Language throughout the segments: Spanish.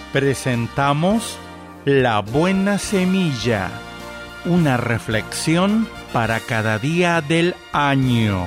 presentamos La Buena Semilla, una reflexión para cada día del año.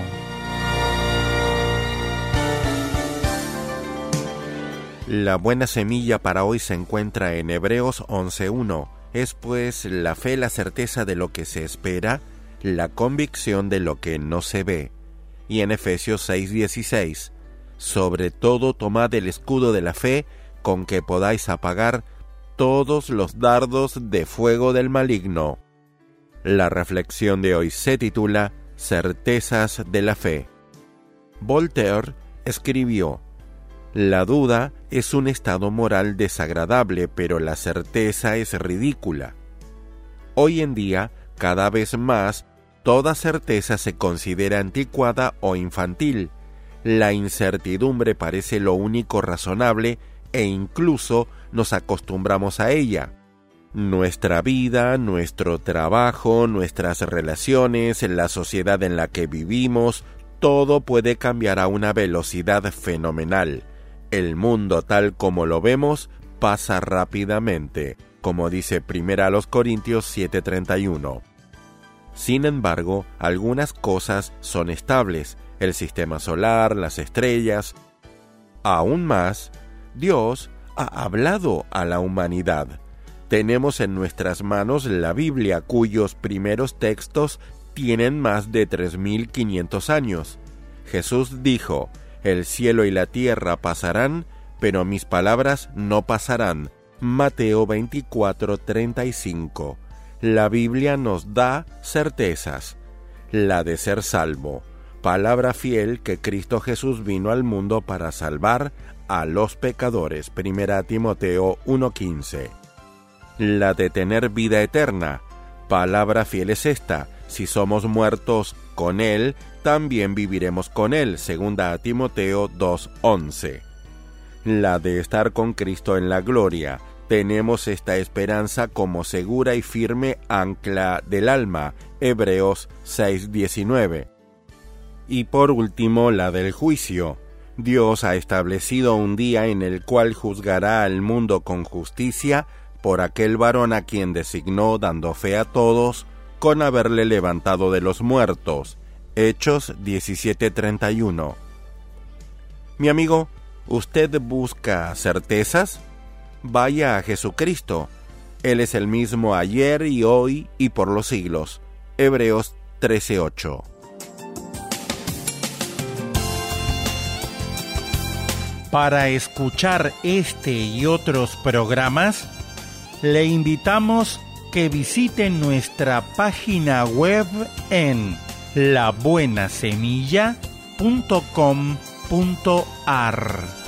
La buena semilla para hoy se encuentra en Hebreos 11:1. Es pues la fe, la certeza de lo que se espera, la convicción de lo que no se ve. Y en Efesios 6:16, sobre todo tomad el escudo de la fe, con que podáis apagar todos los dardos de fuego del maligno. La reflexión de hoy se titula Certezas de la fe. Voltaire escribió: la duda es un estado moral desagradable, pero la certeza es ridícula. Hoy en día, cada vez más, toda certeza se considera anticuada o infantil. La incertidumbre parece lo único razonable e incluso nos acostumbramos a ella. Nuestra vida, nuestro trabajo, nuestras relaciones, la sociedad en la que vivimos, todo puede cambiar a una velocidad fenomenal. El mundo tal como lo vemos pasa rápidamente, como dice 1 Corintios 7:31. Sin embargo, algunas cosas son estables, el sistema solar, las estrellas. Aún más, Dios ha hablado a la humanidad. Tenemos en nuestras manos la Biblia, cuyos primeros textos tienen más de 3.500 años. Jesús dijo: el cielo y la tierra pasarán, pero mis palabras no pasarán. Mateo 24:35. La Biblia nos da certezas. La de ser salvo, palabra fiel que Cristo Jesús vino al mundo para salvar a los pecadores. 1 Timoteo 1:15. La de tener vida eterna, palabra fiel es esta: si somos muertos con Él, también viviremos con Él. 2 Timoteo 2:11. La de estar con Cristo en la gloria. Tenemos esta esperanza como segura y firme ancla del alma. Hebreos 6:19. Y por último, la del juicio. Dios ha establecido un día en el cual juzgará al mundo con justicia por aquel varón a quien designó, dando fe a todos, con haberle levantado de los muertos. Hechos 17:31. Mi amigo, ¿usted busca certezas? Vaya a Jesucristo. Él es el mismo ayer y hoy y por los siglos. Hebreos 13:8. Para escuchar este y otros programas, le invitamos que visite nuestra página web en labuenasemilla.com.ar.